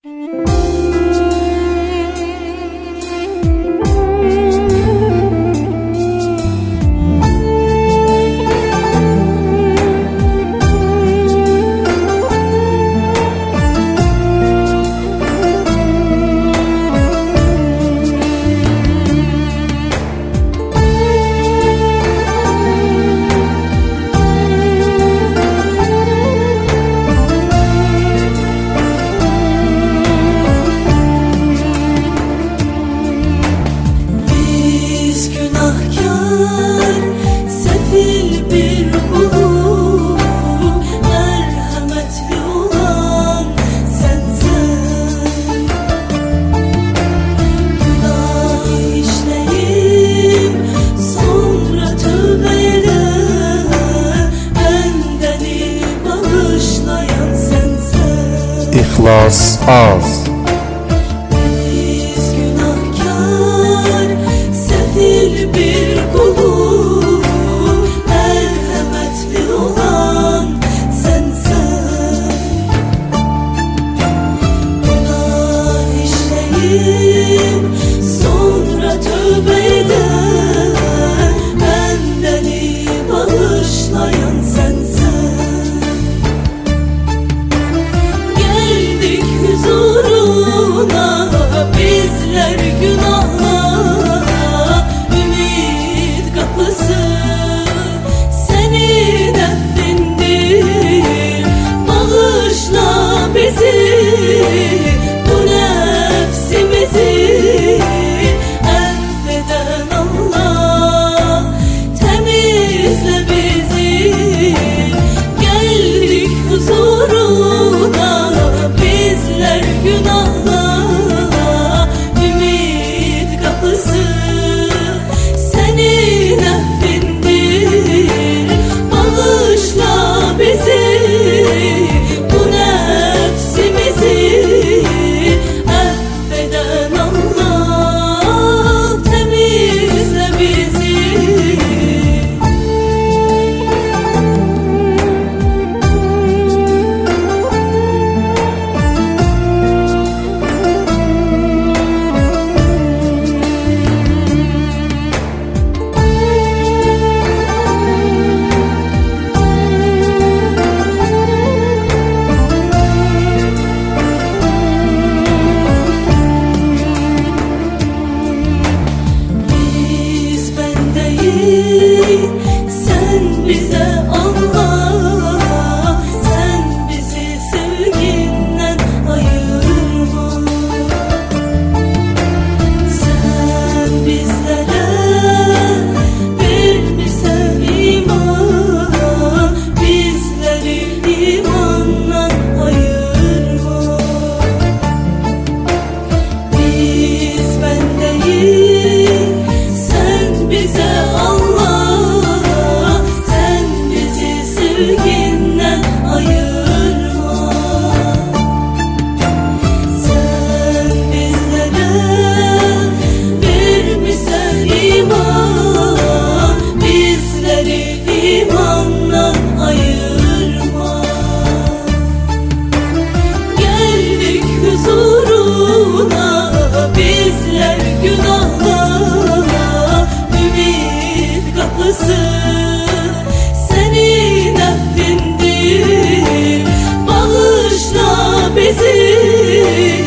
Sefil bir kulum, merhametli olan sensin. Günah işleyip sonra tövbe ede, bendeni bağışlayan sensin. İhlas az. Biz günahkar, sefil bir kulum, merhametli olan sensin. Günah işleyip sonra tövbe ede, bendeni bağışlayan sensin. Geldik huzuruna bizler günahla, ümit kapısı senin affındır. Bağışla bizi, bu nefsimizi affeden Allah, temizle bizi. Geldik huzuruna bizler günahla, ümit kapısı senin affındır. Bağışla bizi, bu nefsimizi affeden Allah, temizle bizi. Sen bize Allah, sen bizi sevginden ayırma. Sen bizlere vermişsen iman, bizleri imandan ayırma. Biz ben değil, sen bize Allah, sevginden ayırma. Sen bizlere vermişsen iman, bizleri imandan ayırma. Geldik huzuruna bizler günahla, ümit kapısı senin affındır. Bağışla bizi,